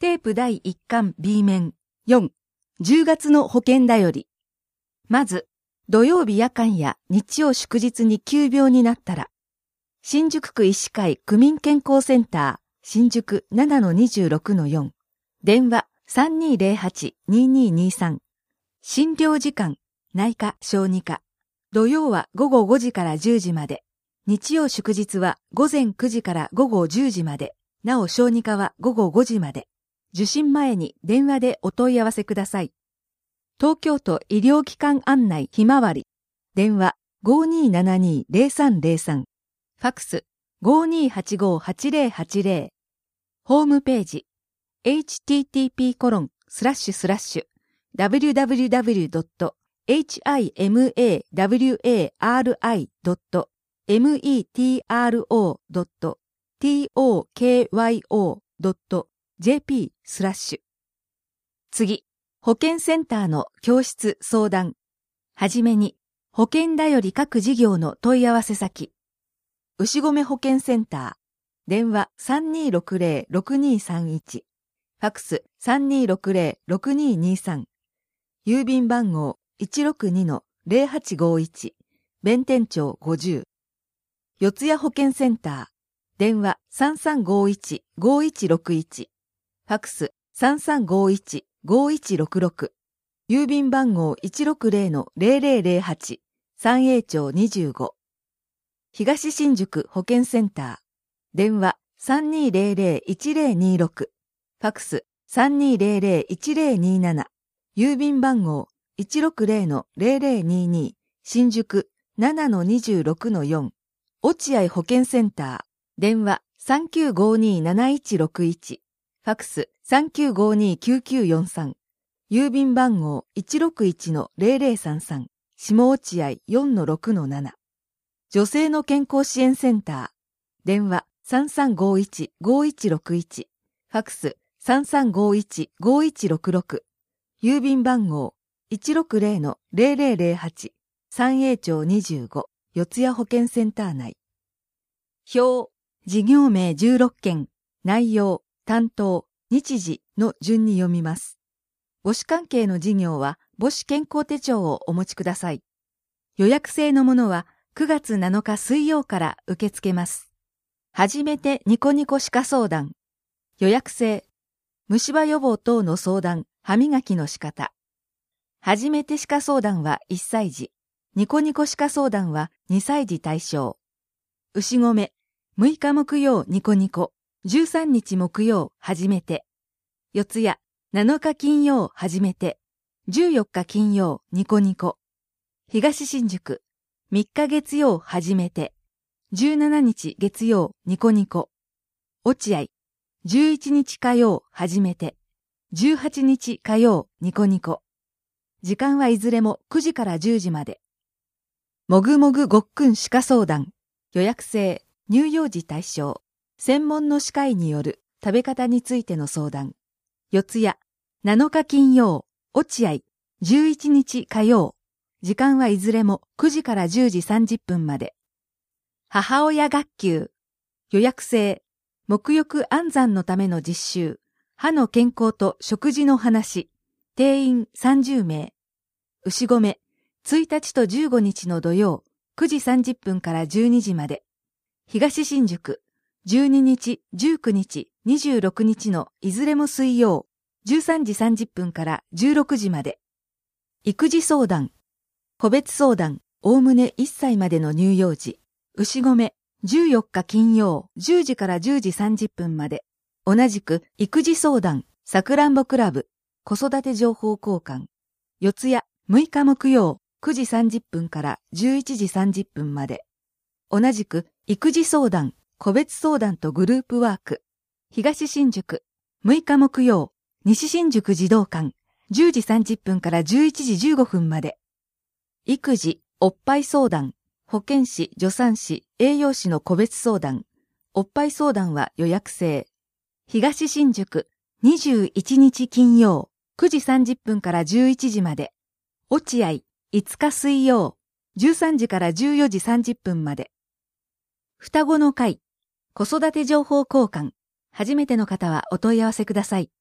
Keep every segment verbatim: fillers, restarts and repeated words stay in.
テープだいいっかん B 面よん、じゅうがつの保険だより。まず、土曜日夜間や日曜祝日に急病になったら、新宿区医師会区民健康センター新宿 ななのにじゅうろくのよん、電話 さんにーぜろはち にーにーにーさん、診療時間、内科小児科、土曜はごごごじからじゅうじまで、日曜祝日はごぜんくじからごごじゅうじまで、なお小児科はごごごじまで、受診前に電話でお問い合わせください。東京都医療機関案内ひまわり、電話 ごーにーななにーぜろさんぜろさん、ファックス ごーにーはちごーはちぜろはちぜろ、ホームページ エイチティーティーピーコロンスラッシュスラッシュダブリューダブリューダブリュードットエイチアイエムエーダブリューエーアールアイドットメトロドットトクヨドットジェーピー スラッシュ。次、保健センターの教室相談。はじめに、保険だより各事業の問い合わせ先。牛込保健センター。電話 さんにーろくぜろろくにーさんいち。ファックス さんにーろくぜろろくにーにーさん。郵便番号 いちろくにのぜろはちごいち。弁天町ごじゅう。四谷保健センター。電話 さんさんごいちごいちろくいち。ファックス さんさんごいちごいちろくろく。郵便番号 いちろくぜろのぜろぜろぜろはち。三栄町にじゅうご。東新宿保健センター。電話 さんにーぜろぜろいちぜろにーろく。ファックス さんにーぜろぜろいちぜろにーなな。郵便番号 いちろくぜろのぜろぜろにーにー。新宿 ななのにじゅうろくのよん。落合保健センター。電話 さんきゅうごにーなないちろくいち。ファックス さんきゅうごにーきゅうきゅうよんさん。郵便番号 いちろくいちのぜろぜろさんさん。下落合 よんのろくのなな。女性の健康支援センター。電話 さんさんごいちごいちろくいち。ファックス さんさんごいちごいちろくろく。郵便番号 いちろくぜろのぜろぜろぜろはち。三栄町にじゅうご。四谷保健センター内。表、事業名じゅうろっけん、内容、担当、日時の順に読みます。母子関係の事業は母子健康手帳をお持ちください。予約制のものはくがつなのか水曜から受け付けます。はじめてニコニコ歯科相談。予約制。虫歯予防等の相談、歯磨きの仕方。はじめて歯科相談はいっさい児。ニコニコ歯科相談はにさい児対象。牛込、むいか木曜ニコニコ、じゅうさんにち木曜はじめて。四谷、なのか金曜はじめて。じゅうよっか金曜ニコニコ。東新宿、みっか月曜はじめて。じゅうしちにち月曜ニコニコ。落合、じゅういちにち火曜はじめて。じゅうはちにち火曜ニコニコ。時間はいずれもくじからじゅうじまで。もぐもぐごっくん歯科相談。予約制、乳幼児対象。専門の歯科医による食べ方についての相談。四谷、なのか金曜、落合、じゅういちにち火曜。時間はいずれもくじからじゅうじさんじゅっぷんまで。母親学級。予約制。沐浴安産のための実習。歯の健康と食事の話。定員さんじゅうめい。牛込。ついたちとじゅうごにちの土曜。くじさんじゅっぷんからじゅうにじまで。東新宿。じゅうににち、じゅうくにち、にじゅうろくにちのいずれも水曜。じゅうさんじさんじゅっぷんからじゅうろくじまで。育児相談。個別相談。おおむねいっさいまでの乳幼児。牛込、じゅうよっか金曜、じゅうじからじゅうじさんじゅっぷんまで。同じく、育児相談、さくらんぼクラブ、子育て情報交換。四谷、むいか木曜、くじさんじゅっぷんからじゅういちじさんじゅっぷんまで。同じく、育児相談、個別相談とグループワーク。東新宿、むいか木曜、西新宿児童館、じゅうじさんじゅっぷんからじゅういちじじゅうごふんまで。育児、おっぱい相談。保健師、助産師、栄養士の個別相談。おっぱい相談は予約制。東新宿、にじゅういちにち金曜、くじさんじゅっぷんからじゅういちじまで。落合、いつか水曜、じゅうさんじからじゅうよじさんじゅっぷんまで。双子の会、子育て情報交換。初めての方はお問い合わせください。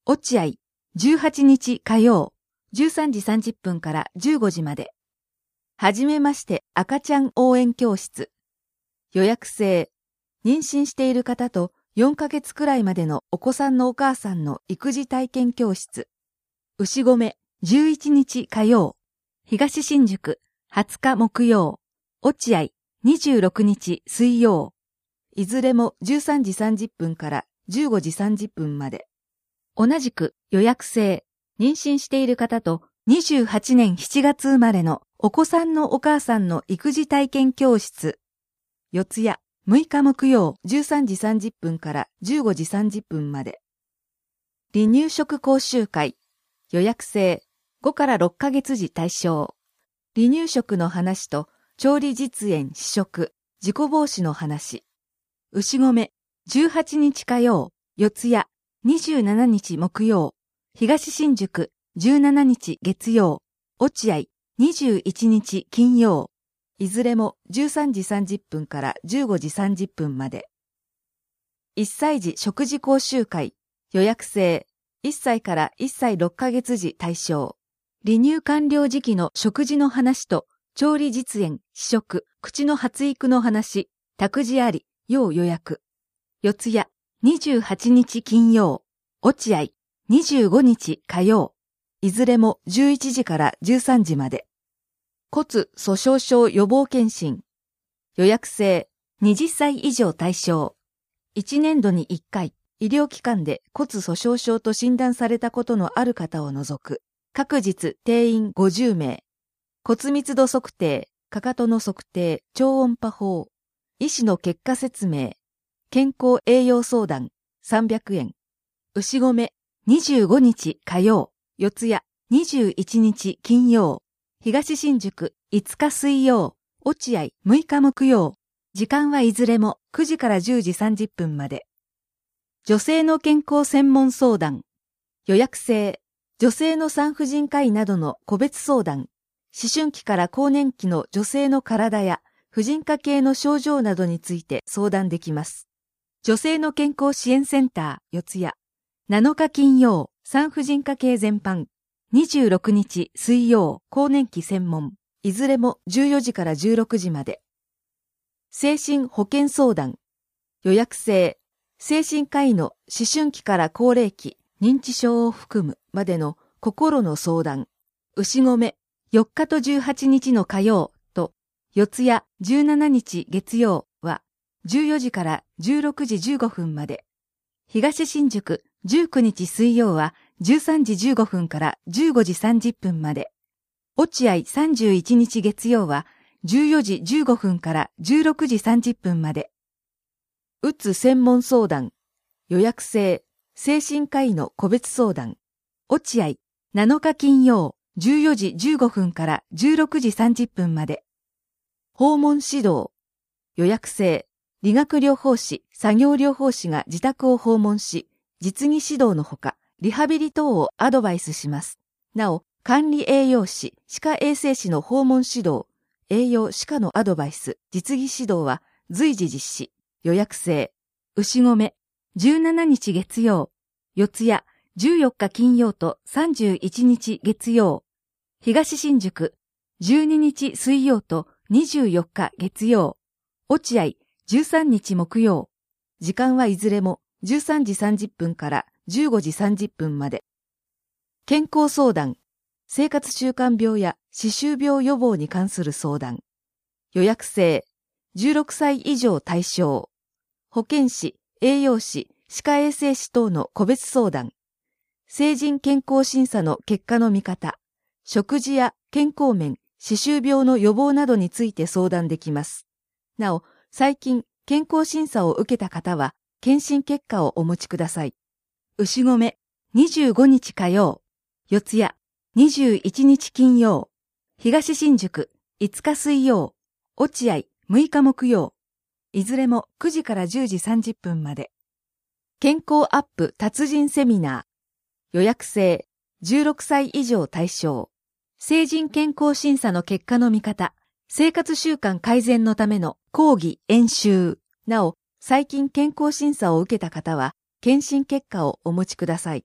落合、じゅうはちにち火曜、じゅうさんじさんじゅっぷんからじゅうごじまで。はじめまして赤ちゃん応援教室。予約制。妊娠している方とよんかげつくらいまでのお子さんのお母さんの育児体験教室。牛込、じゅういちにち火曜。東新宿、はつか木曜。落合、にじゅうろくにち水曜。いずれもじゅうさんじさんじゅっぷんからじゅうごじさんじゅっぷんまで。同じく予約制。妊娠している方とにじゅうはちねんしちがつ生まれのお子さんのお母さんの育児体験教室。四谷、むいか木曜じゅうさんじさんじゅっぷんからじゅうごじさんじゅっぷんまで。離乳食講習会。予約制。ごからろっかげつ時対象。離乳食の話と調理実演試食、事故防止の話。牛込、じゅうはちにち火曜、四谷、にじゅうしちにち木曜、東新宿、じゅうしちにち月曜、落合、にじゅういちにち金曜。いずれもじゅうさんじさんじゅっぷんからじゅうごじさんじゅっぷんまで。いっさい児食事講習会。予約制。いっさいからいっさいろっかげつ時対象。離乳完了時期の食事の話と、調理実演、試食、口の発育の話、託児あり、要予約。四谷、にじゅうはちにち金曜。落合、にじゅうごにち火曜。いずれもじゅういちじからじゅうさんじまで。骨粗しょう症予防検診。予約制。はたち以上対象。いちねんどにいっかい、医療機関で骨粗しょう症と診断されたことのある方を除く。各日定員ごじゅうめい。骨密度測定、かかとの測定、超音波法。医師の結果説明。健康栄養相談、さんびゃくえん。牛込、にじゅうごにち火曜。四谷、にじゅういちにち金曜。東新宿、いつか水曜。落合、むいか木曜。時間はいずれもくじからじゅうじさんじゅっぷんまで。女性の健康専門相談。予約制。女性の産婦人科医などの個別相談。思春期から更年期の女性の体や婦人科系の症状などについて相談できます。女性の健康支援センター、四谷。なのか金曜、産婦人科系全般。にじゅうろくにち水曜、更年期専門。いずれもじゅうよじからじゅうろくじまで。精神保健相談。予約制。精神科医の思春期から高齢期、認知症を含むまでの心の相談。牛込、よっかとじゅうはちにちの火曜と、四谷じゅうしちにち月曜は、じゅうよじからじゅうろくじじゅうごふんまで。東新宿じゅうくにち水曜はじゅうさんじじゅうごふんからじゅうごじさんじゅっぷんまで。落合さんじゅういちにち月曜はじゅうよじじゅうごふんからじゅうろくじさんじゅっぷんまで。うつ専門相談。予約制。精神科医の個別相談。落合なのか金曜じゅうよじじゅうごふんからじゅうろくじさんじゅっぷんまで。訪問指導。予約制。理学療法士、作業療法士が自宅を訪問し、実技指導のほか、リハビリ等をアドバイスします。なお、管理栄養士、歯科衛生士の訪問指導、栄養歯科のアドバイス、実技指導は随時実施。予約制。牛込、じゅうしちにち月曜。四谷、じゅうよっか金曜とさんじゅういちにち月曜。東新宿、じゅうににち水曜とにじゅうよっか月曜。落合、じゅうさんにち木曜。時間はいずれもじゅうさんじさんじゅっぷんからじゅうごじさんじゅっぷんまで。健康相談。生活習慣病や歯周病予防に関する相談。予約制。じゅうろくさい以上対象。保健師、栄養士、歯科衛生士等の個別相談。成人健康審査の結果の見方。食事や健康面、歯周病の予防などについて相談できます。なお、最近健康審査を受けた方は、検診結果をお持ちください。牛込、にじゅうごにち火曜。四谷、にじゅういちにち金曜。東新宿、いつか水曜。落合、むいか木曜。いずれもくじからじゅうじさんじゅっぷんまで。健康アップ達人セミナー。予約制。じゅうろくさい以上対象。成人健康審査の結果の見方。生活習慣改善のための講義、演習。なお、最近健康審査を受けた方は、検診結果をお持ちください。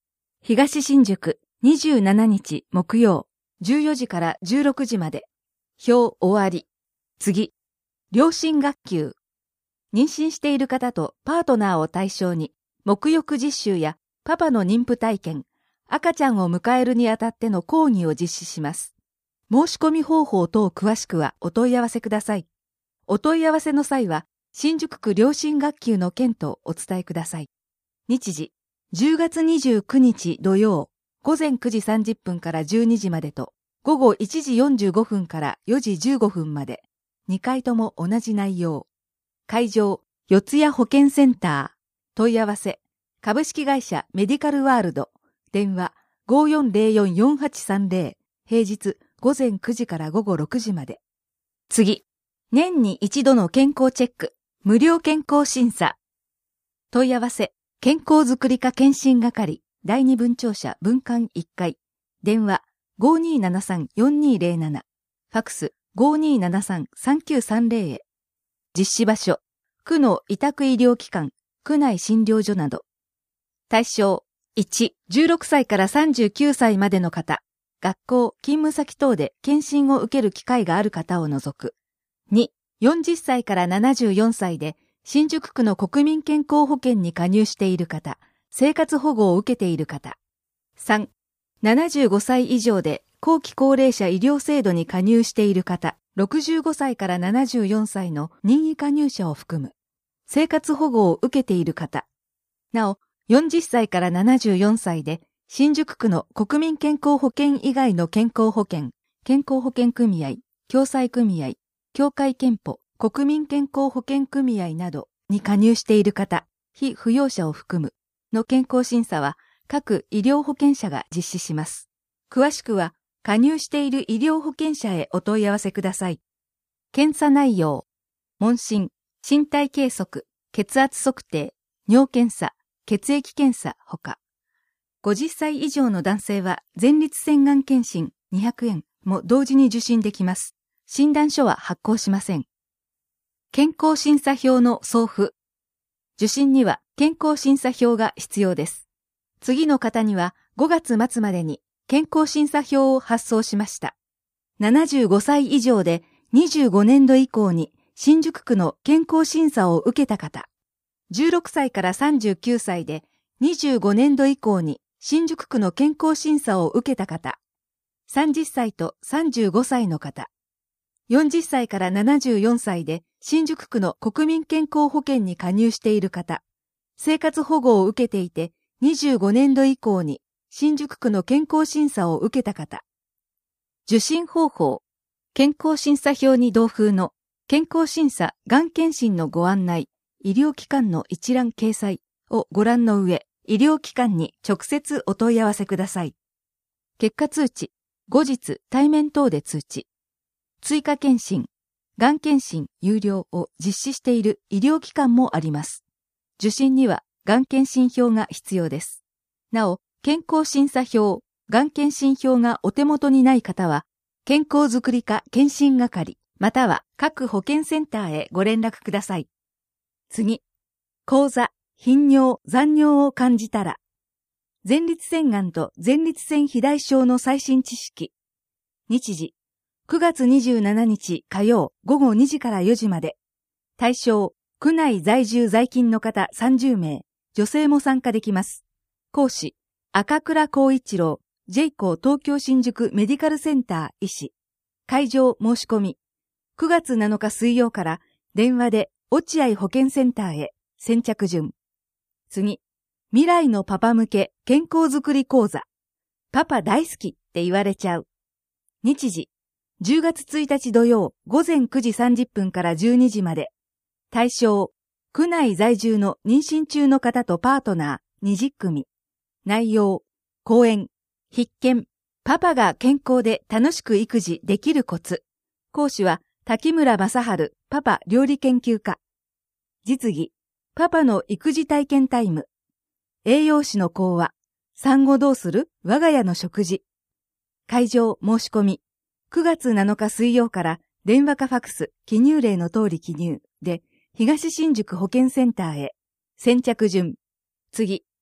東新宿にじゅうしちにち木曜じゅうよじからじゅうろくじまで。表終わり。次。両親学級。妊娠している方とパートナーを対象に、沐浴実習やパパの妊婦体験、赤ちゃんを迎えるにあたっての講義を実施します。申し込み方法等詳しくはお問い合わせください。お問い合わせの際は、新宿区両親学級の件とお伝えください。日時、じゅうがつにじゅうくにち土曜、ごぜんくじさんじゅっぷんからじゅうにじまでと、ごごいちじよんじゅうごふんからよじじゅうごふんまで、にかいとも同じ内容。会場、四谷保健センター。問い合わせ、株式会社メディカルワールド。電話、ごよんぜろよん よんはちさんぜろ。平日、ごぜんくじからごごろくじまで。次。年に一度の健康チェック。無料健康審査。問い合わせ、健康づくり課検診係。だいに分庁舎分館いっかい。電話、ごにーななさん よんにーぜろなな。ファクス、ごにーななさん さんきゅうさんぜろ へ。実施場所、区の委託医療機関、区内診療所など。対象、いち、じゅうろくさいからさんじゅうきゅうさいまでの方、学校、勤務先等で検診を受ける機会がある方を除く。に、よんじゅっさいからななじゅうよんさいで新宿区の国民健康保険に加入している方、生活保護を受けている方。さん、ななじゅうごさい以上で後期高齢者医療制度に加入している方、ろくじゅうごさいからななじゅうよんさいの任意加入者を含む。生活保護を受けている方。なお、よんじゅっさいからななじゅうよんさいで新宿区の国民健康保険以外の健康保険、健康保険組合、共済組合、協会憲法、国民健康保険組合などに加入している方、被扶養者を含むの健康審査は各医療保険者が実施します。詳しくは加入している医療保険者へお問い合わせください。検査内容、問診、身体計測、血圧測定、尿検査、血液検査ほか。ごじゅっさい以上の男性は前立腺がん検診にひゃくえんも同時に受診できます。診断書は発行しません。健康審査票の送付。受診には健康審査票が必要です。次の方にはごがつ末までに健康審査票を発送しました。ななじゅうごさい以上でにじゅうごねんど以降に新宿区の健康審査を受けた方、じゅうろくさいからさんじゅうきゅうさいでにじゅうごねんど以降に新宿区の健康審査を受けた方、さんじゅっさいとさんじゅうごさいの方、よんじゅっさいからななじゅうよんさいで新宿区の国民健康保険に加入している方、生活保護を受けていてにじゅうごねんど以降に新宿区の健康審査を受けた方。受診方法、健康審査票に同封の健康審査がん検診のご案内、医療機関の一覧掲載をご覧の上、医療機関に直接お問い合わせください。結果通知、後日対面等で通知。追加検診、がん検診有料を実施している医療機関もあります。受診にはがん検診票が必要です。なお、健康審査票、がん検診票がお手元にない方は、健康づくり課検診係、または各保健センターへご連絡ください。次、講座、頻尿、残尿を感じたら、前立腺がんと前立腺肥大症の最新知識。日時、くがつにじゅうしちにち火曜ごごにじからよじまで。対象、区内在住在勤の方さんじゅうめい、女性も参加できます。講師、赤倉光一郎、ジェイコー東京新宿メディカルセンター医師。会場申し込み。くがつなのか水曜から電話で落合保健センターへ先着順。次、未来のパパ向け健康づくり講座。パパ大好きって言われちゃう。日時、じゅうがつついたち土曜ごぜんくじさんじゅっぷんからじゅうにじまで。対象、区内在住の妊娠中の方とパートナーにじゅっくみ。内容、講演、必見、パパが健康で楽しく育児できるコツ。講師は滝村正治パパ料理研究家。実技、パパの育児体験タイム。栄養士の講話、産後どうする我が家の食事。会場申し込み。くがつなのか水曜から電話かファクス、記入例の通り記入で東新宿保健センターへ。先着順。次。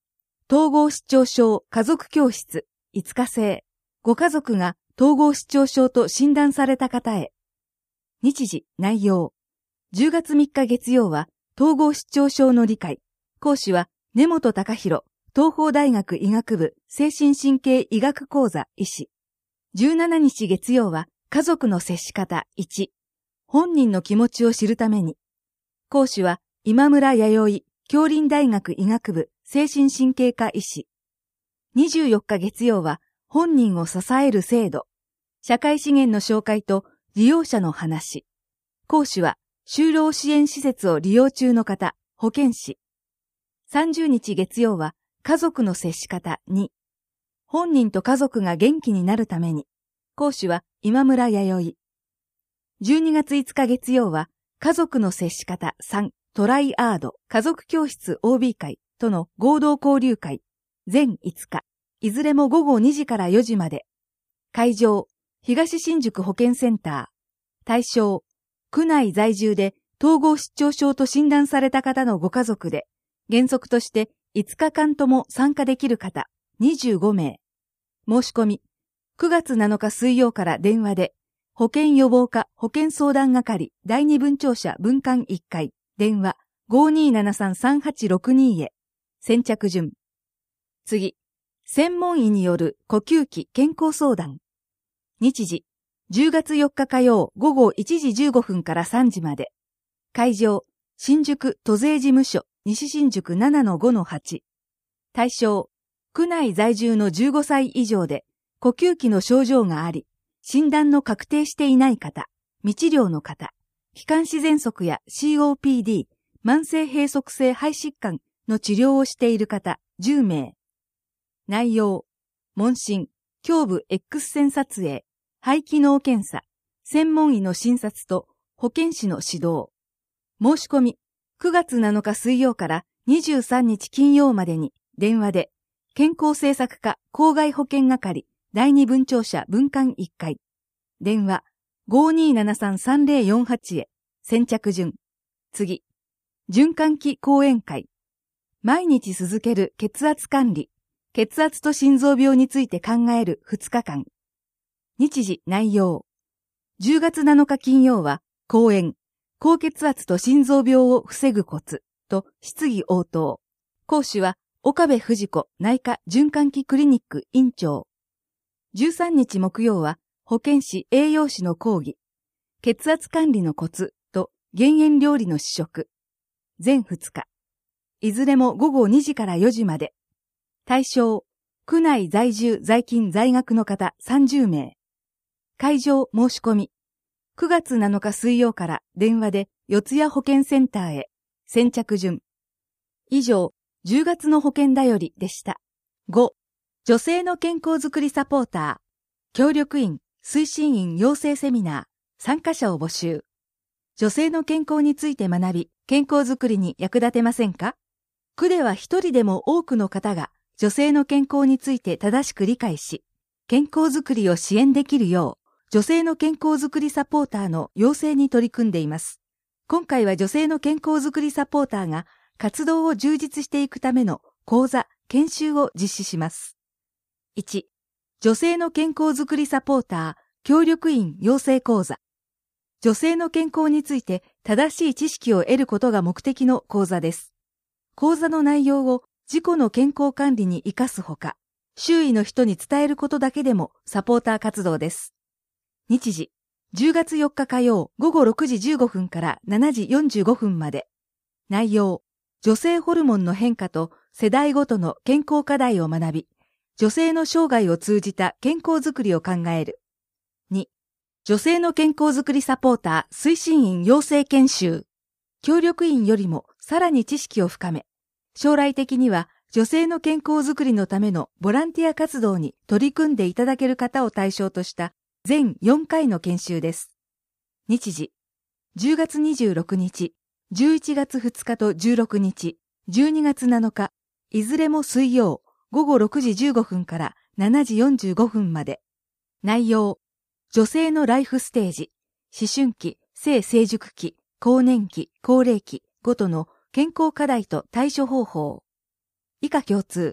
統合失調症家族教室いつか制。ご家族が統合失調症と診断された方へ。日時、内容。じゅうがつみっか月曜は統合失調症の理解。講師は根本隆弘、東邦大学医学部精神神経医学講座医師。じゅうしちにち月曜は家族の接し方いち。本人の気持ちを知るために。講師は今村弥生、杏林大学医学部精神神経科医師。にじゅうよっか月曜は本人を支える制度。社会資源の紹介と利用者の話。講師は就労支援施設を利用中の方、保健師。さんじゅうにち月曜は家族の接し方に。本人と家族が元気になるために。講師は今村弥生。じゅうにがついつか月曜は家族の接し方さん。トライアード家族教室 オービー 会との合同交流会。全いつか。いずれもごごにじからよじまで。会場、東新宿保健センター。対象、区内在住で統合失調症と診断された方のご家族で、原則としていつかかんとも参加できる方、にじゅうごめい。申し込み、くがつなのか水曜から電話で、保健予防課保健相談係だいに分庁舎分館いっかい、電話 ごーにーななさんさんはちろくに へ。先着順。次。専門医による呼吸器健康相談。日時、じゅうがつよっか火曜午後いちじじゅうごふんからさんじまで。会場、新宿都税事務所西新宿 ななのごのはち。対象、区内在住のじゅうごさい以上で呼吸器の症状があり、診断の確定していない方、未治療の方、気管支喘息や シーオーピーディー、慢性閉塞性肺疾患の治療をしている方じゅうめい。内容、問診、胸部 X 線撮影、肺機能検査、専門医の診察と保健師の指導。申し込み、くがつなのか水曜からにじゅうさんにち金曜までに電話で、健康政策課公害保険係だいに分庁舎分館いっかい。電話 ごーにーななさんさんぜろよんはち へ。先着順。次。循環器講演会。毎日続ける血圧管理。血圧と心臓病について考えるふつかかん。日時、内容。じゅうがつなのか金曜は、講演、高血圧と心臓病を防ぐコツと質疑応答。講師は、岡部富士子内科循環器クリニック院長。じゅうさんにち木曜は、保健師栄養士の講義。血圧管理のコツと減塩料理の試食。全ふつか。いずれもごごにじからよじまで。対象、区内在住在勤在学の方さんじゅうめい。会場申し込み。くがつなのか水曜から電話で四谷保健センターへ。先着順。以上、じゅうがつの保健だよりでした。ご. 女性の健康づくりサポーター。協力員、推進員養成セミナー。参加者を募集。女性の健康について学び、健康づくりに役立てませんか？区では一人でも多くの方が女性の健康について正しく理解し、健康づくりを支援できるよう、女性の健康づくりサポーターの養成に取り組んでいます。今回は女性の健康づくりサポーターが活動を充実していくための講座、研修を実施します。いち. 女性の健康づくりサポーター、協力員養成講座。女性の健康について正しい知識を得ることが目的の講座です。講座の内容を自己の健康管理に生かすほか、周囲の人に伝えることだけでもサポーター活動です。日時、じゅうがつよっか火曜午後ろくじじゅうごふんからしちじよんじゅうごふんまで。内容、女性ホルモンの変化と世代ごとの健康課題を学び、女性の生涯を通じた健康づくりを考える。に. 女性の健康づくりサポーター推進員養成研修。協力員よりもさらに知識を深め、将来的には女性の健康づくりのためのボランティア活動に取り組んでいただける方を対象とした全よんかいの研修です。日時、じゅうがつにじゅうろくにち、じゅういちがつふつかとじゅうろくにち、じゅうにがつなのか、いずれも水曜午後ろくじじゅうごふんからしちじよんじゅうごふんまで。内容、女性のライフステージ、思春期、性成熟期、更年期、高齢期ごとの健康課題と対処方法。以下共通、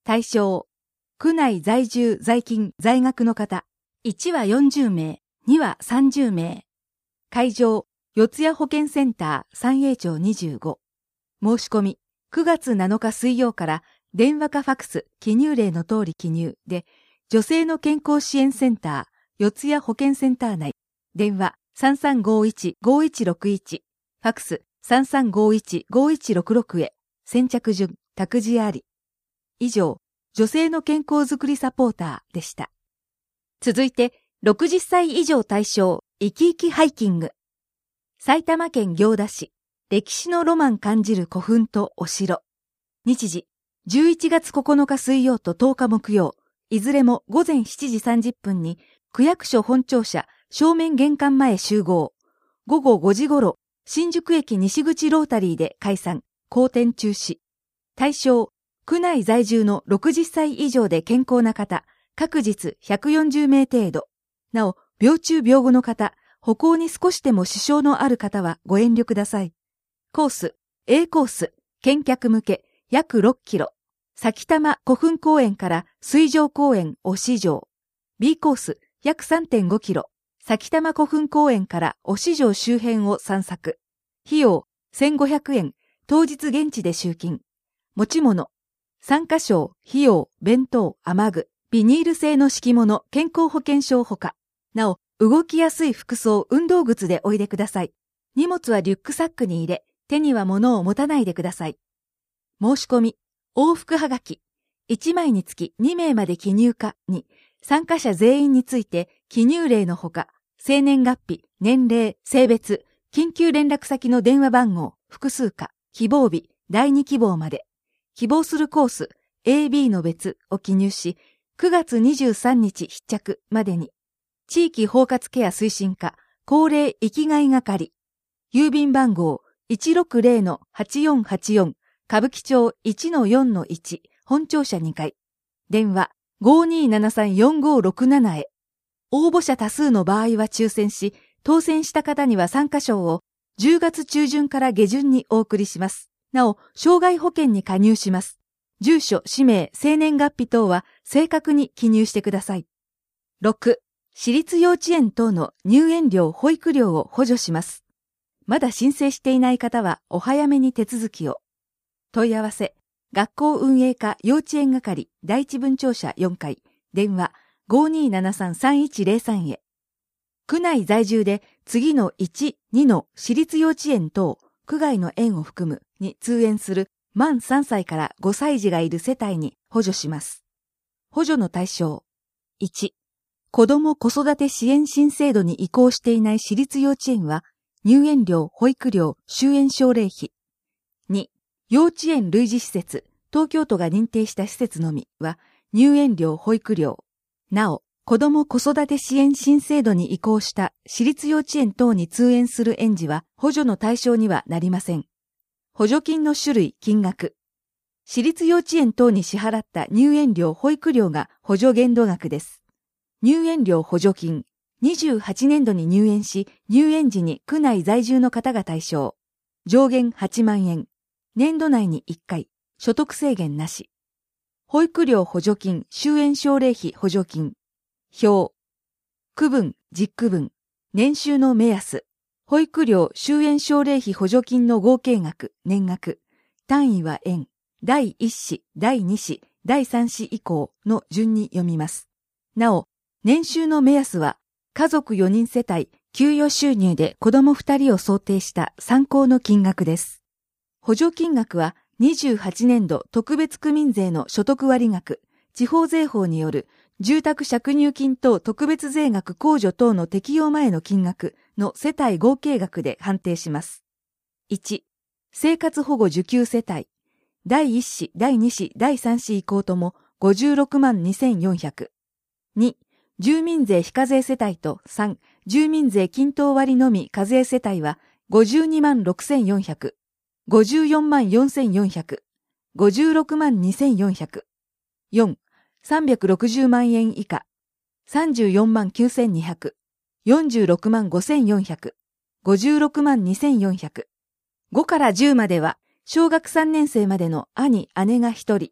対象、区内在住在勤在学の方、いちはよんじゅうめい、にはさんじゅうめい。会場、四谷保健センター三栄町にじゅうご。申し込み、くがつなのか水曜から電話かファクス、記入例の通り記入で、女性の健康支援センター、四谷保健センター内、電話 さんさんごいちごいちろくいち、ファクス さんさんごいちごいちろくろく へ、先着順、託児あり。以上、女性の健康づくりサポーターでした。続いて、ろくじゅっさい以上対象、生き生きハイキング。埼玉県行田市、歴史のロマン感じる古墳とお城。日時、じゅういちがつここのか水曜ととおか木曜、いずれもごぜんしちじさんじゅっぷんに、区役所本庁舎正面玄関前集合。ごごごじ頃、新宿駅西口ロータリーで解散、後転中止。対象、区内在住のろくじゅっさい以上で健康な方、各日ひゃくよんじゅうめい程度。なお、病中病後の方、歩行に少しでも支障のある方はご遠慮ください。コース、A コース、見客向け、約ろっキロ。埼玉古墳公園から水上公園忍城。B コース、約 さんてんごキロ。埼玉古墳公園から忍城周辺を散策。費用、せんごひゃくえん。当日現地で集金。持ち物。参加賞、費用、弁当、雨具、ビニール製の敷物、健康保険証ほか。なお、動きやすい服装、運動靴でおいでください。荷物はリュックサックに入れ、手には物を持たないでください。申し込み、往復はがき、いちまいにつきにめいまで記入可に、参加者全員について記入例のほか、生年月日、年齢、性別、緊急連絡先の電話番号、複数か、希望日、だいに希望まで、希望するコース、エービー の別を記入し、くがつにじゅうさんにち必着までに、地域包括ケア推進課、高齢生きがい係、郵便番号 いちろくぜろのはちよんはちよん、歌舞伎町 いちのよんのいち、本庁舎にかい、電話 ごにーななさんよんごろくなな へ。応募者多数の場合は抽選し、当選した方には参加賞をじゅうがつちゅうじゅんから下旬にお送りします。なお、障害保険に加入します。住所、氏名、生年月日等は正確に記入してください。ろく、私立幼稚園等の入園料・保育料を補助します。まだ申請していない方はお早めに手続きを。問い合わせ、学校運営課幼稚園係第一分庁舎よんかい、電話 ごにーななさんさんいちぜろさん へ。区内在住で次のいち、にの私立幼稚園等、区外の園を含むに通園する満さんさいからごさい児がいる世帯に補助します。補助の対象。いち、子ども子育て支援新制度に移行していない私立幼稚園は、入園料、保育料、終園奨励費。に、幼稚園類似施設、東京都が認定した施設のみは、入園料、保育料。なお、子ども子育て支援新制度に移行した私立幼稚園等に通園する園児は補助の対象にはなりません。補助金の種類、金額。私立幼稚園等に支払った入園料、保育料が補助限度額です。入園料補助金。にじゅうはちねんどに入園し、入園時に区内在住の方が対象。上限はちまんえん。年度内にいっかい。所得制限なし。保育料補助金、終園奨励費補助金。表。区分、実区分。年収の目安。保育料、終園奨励費補助金の合計額、年額。単位は円。だいいっ子、だいに子、だいさん子以降の順に読みます。なお、年収の目安は、家族よにん世帯、給与収入で子供ふたりを想定した参考の金額です。補助金額は、にじゅうはちねんど特別区民税の所得割額、地方税法による住宅借入金等特別税額控除等の適用前の金額の世帯合計額で判定します。いち、生活保護受給世帯、だいいっ子、だいに子、だいさん子以降ともごじゅうろくまんにせんよんひゃく。に、住民税非課税世帯とさん、住民税均等割のみ課税世帯はごじゅうにまんろくせんよんひゃく。ごじゅうよんまんよんせんよんひゃく、ごじゅうろくまんにせんよんひゃく、よん、さんびゃくろくじゅうまんえん以下、さんじゅうよんまんきゅうせんにひゃく、よんじゅうろくまんごせんよんひゃく、ごじゅうろくまんにせんよんひゃく、ごからじゅうまでは、小学さんねん生までの兄、姉がひとり、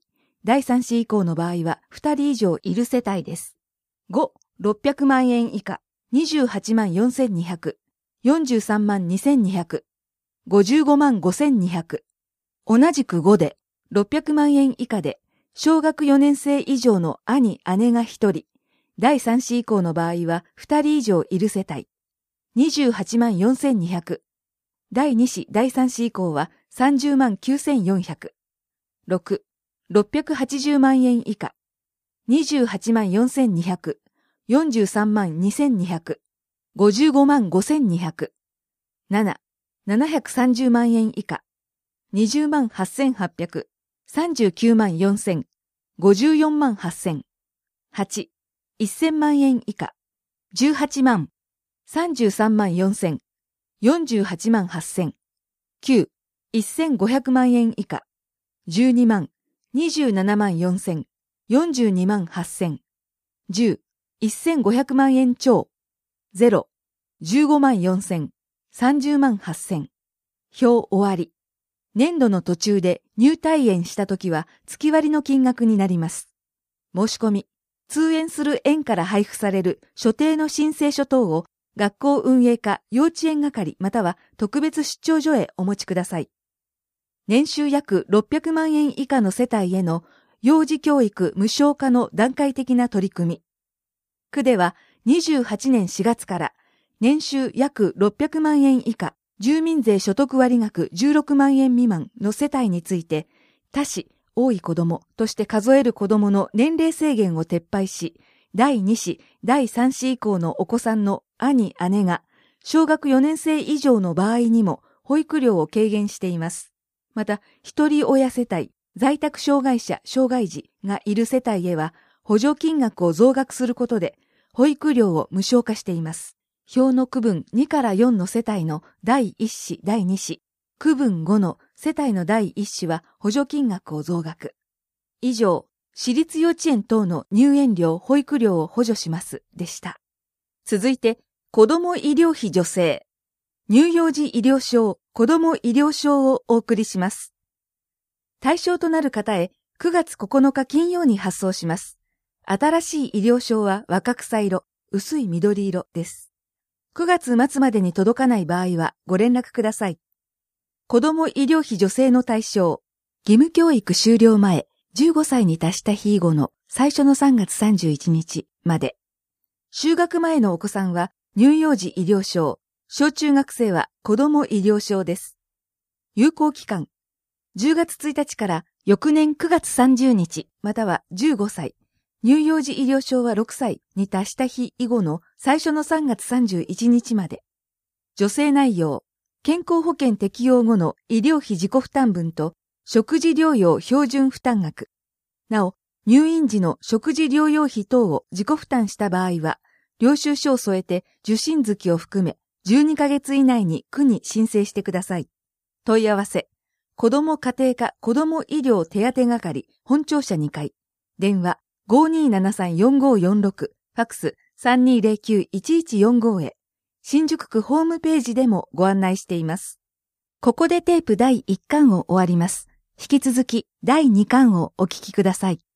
だいさん子以降の場合はふたり以上いる世帯です。ご、ろっぴゃくまんえん以下、にじゅうはちまんよんせんにひゃく、よんじゅうさんまんにせんにひゃく、ごじゅうごまんごせんにひゃく。同じくごで、ろっぴゃくまんえん以下で、小学よねん生以上の兄、姉がひとり、だいさん子以降の場合はふたり以上いる世帯、にじゅうはちまんよんせんにひゃく。だいに子、だいさん子以降はさんじゅうまんきゅうせんよんひゃく。ろく、ろっぴゃくはちじゅうまんえん以下、にじゅうはちまんよんせんにひゃく、よんじゅうさんまんにせんにひゃく、ごじゅうごまんごせんにひゃく。なな、ななひゃくさんじゅうまんえん以下、にじゅうまんはっせんはっぴゃく、さんじゅうきゅうまんよんせん、ごじゅうよんまんはっせん。はち、せんまんえん以下、じゅうはちまん、さんじゅうさんまんよんせん、よんじゅうはちまんはっせん。きゅう、せんごひゃくまんえん以下、じゅうにまん、にじゅうななまんよんせん、よんじゅうにまんはっせん。じゅう、せんごひゃくまんえん超、ゼロ、じゅうごまんよんせん、さんじゅうまんはっせん。表終わり。年度の途中で入退園したときは月割の金額になります。申し込み、通園する園から配布される所定の申請書等を学校運営課幼稚園係または特別出張所へお持ちください。年収約ろっぴゃくまんえん以下の世帯への幼児教育無償化の段階的な取り組み。区ではにじゅうはちねんしがつから年収約ろっぴゃくまんえん以下、住民税所得割額じゅうろくまんえん未満の世帯について、多子、多い子供として数える子供の年齢制限を撤廃し、だいに子、だいさん子以降のお子さんの兄、姉が、小学よねん生以上の場合にも保育料を軽減しています。また、一人親世帯、在宅障害者、障害児がいる世帯へは、補助金額を増額することで、保育料を無償化しています。表の区分にからよんの世帯のだいいち子、だいに子、区分ごの世帯のだいいち子は補助金額を増額。以上、私立幼稚園等の入園料、保育料を補助しますでした。続いて、子ども医療費助成。乳幼児医療証、子ども医療証をお送りします。対象となる方へくがつここのか金曜に発送します。新しい医療証は若草色、薄い緑色です。くがつ末までに届かない場合はご連絡ください。子ども医療費助成の対象、義務教育終了前、じゅうごさいに達した日以後の最初のさんがつさんじゅういちにちまで。就学前のお子さんは乳幼児医療証、小中学生は子ども医療証です。有効期間、じゅうがつついたちから翌年くがつさんじゅうにちまたはじゅうごさい、乳幼児医療証はろくさいに達した日以後の最初のさんがつさんじゅういちにちまで。助成内容、健康保険適用後の医療費自己負担分と食事療養標準負担額。なお、入院時の食事療養費等を自己負担した場合は、領収書を添えて受診月を含めじゅうにかげつ以内に区に申請してください。問い合わせ、子ども家庭科子ども医療手当係本庁舎にかい、電話 ごーにーななさんよんごーよんろく、ファックス さんにーぜろきゅういちいちよんご へ、新宿区ホームページでもご案内しています。ここでテープだいいっかんを終わります。引き続きだいにかんをお聞きください。